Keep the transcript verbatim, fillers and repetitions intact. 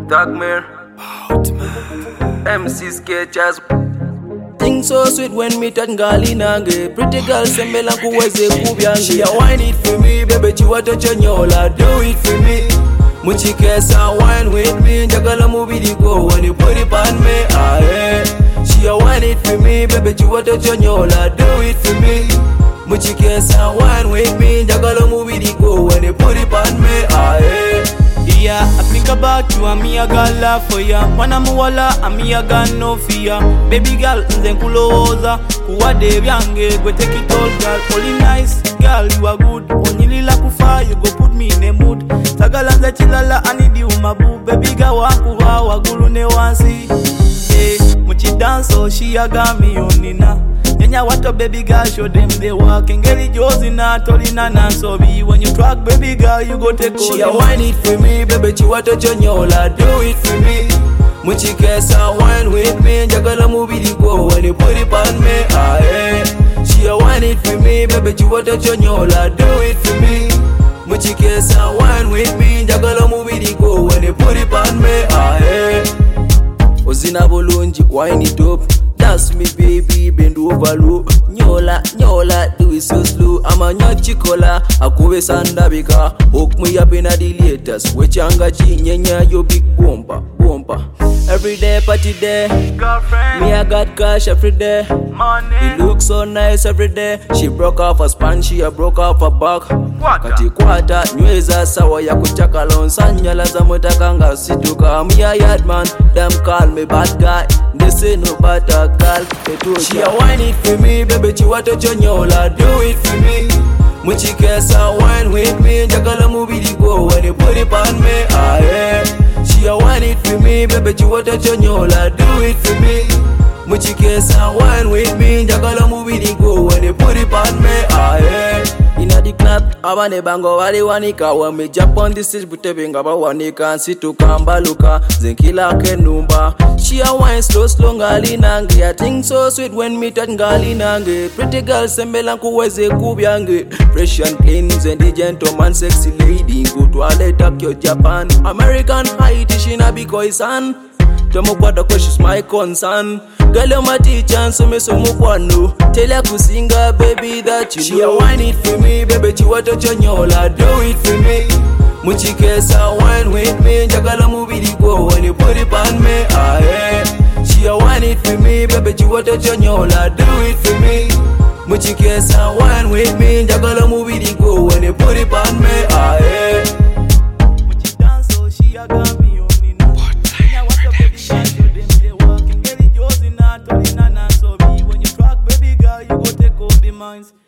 Dogmare, M C Sketchers. Things so sweet when me touch ngali nange. Pretty girl sembela kuweze kubyange. She a wine it for me, baby chiwato chonyola. Do it for me. Muchikesa wine with me. Jagala mubidi go when you put it on me. Ah yeah. She a wine it for me, baby chiwato chonyola. Do it for me. Muchikesa wine with me. Jagala mubidi go when you put it on me. Ah yeah. Yeah, I think about you and me I got love for ya. Wana muwala and me I got no fear. Baby girl, nze nkuloza kuwa de byange gwe take it all girl. Only nice girl, you are good. Onyilila kufa, you go put me in a mood. Tagala nze chilala, I need you my boo. Baby girl wakuwa wagulu ne wansi. Hey, muchi dance so she a got me on nina. Nyanya wato baby girl, show them they walk. Ngeli jozi na tolina na sobi. When you track baby girl, you go take all. She a wine it for me, baby chiwato chonyola. Do it for me. Muchikesa wine with me. Jagala mubidi go when you put it on me. Ah yeah. She a wine it for me, baby chiwato chonyola. Do it for me. Muchikesa wine with me. Jagala mubidi go when you put it on me. Ah yeah. Ozina bulungi, wine it up. Dance me baby, bend over low. Nyola, nyola, do it so slow. I'm a nyachikola, akube sandabika. Hook me up in a the latest. Wechanga chi, nyenya yo big bomba, bomba. Every day party day, girlfriend. Me I got cash every day. Money. You look so nice every day. She broke off her span, she a broke off her back. Kati kwata, nyweza sawa ya kuchaka lonsanya laza mutakanga situka. Me a yard man, them call me bad guy. They say no better girl. She a wine it for me, baby chiwato chonyola. Do it for me. Muchikesa wine with me. Jagala mubidi go when you put it on me. Ah yeah. She a wine it for me, baby chiwato chonyola. Do it for me. Muchikesa wine with me. Jagala mubidi go when you put it on me. Ah yeah. Inna the club, abane bango wali wanika. When me jump on the stage, bute benga ba wanika. Nsitu kamba luka, zenkila kenumba. She a wine slow slow ngali nange. I think so sweet when me touch ngali nange. Pretty girl sembela kuweze kubyange. Fresh and clean, zendi gentleman, sexy lady. Go to a let up your Japan. American Haiti, she na be koisan. Tomo kwada kwa she's my concern. Girl you're my teacher, so me so mukwano. Tell her kusinga baby that you she know. She a wine it for me, baby chiwato chonyola. Do it for me. Muchikesa wine with me. Jagala mubidi go when you put it on me. Ah yeah. She a wine it for me, baby chiwato chonyola. Do it for me. Muchikesa wine with me. Jagala mubidi go when you put it on me. Ah yeah. Muchi dance so she a got me on nina. Nyanya wato baby girl, show them they walk. Ngeli jozi na tolina na sobi. When you track baby girl, you go take all the minds.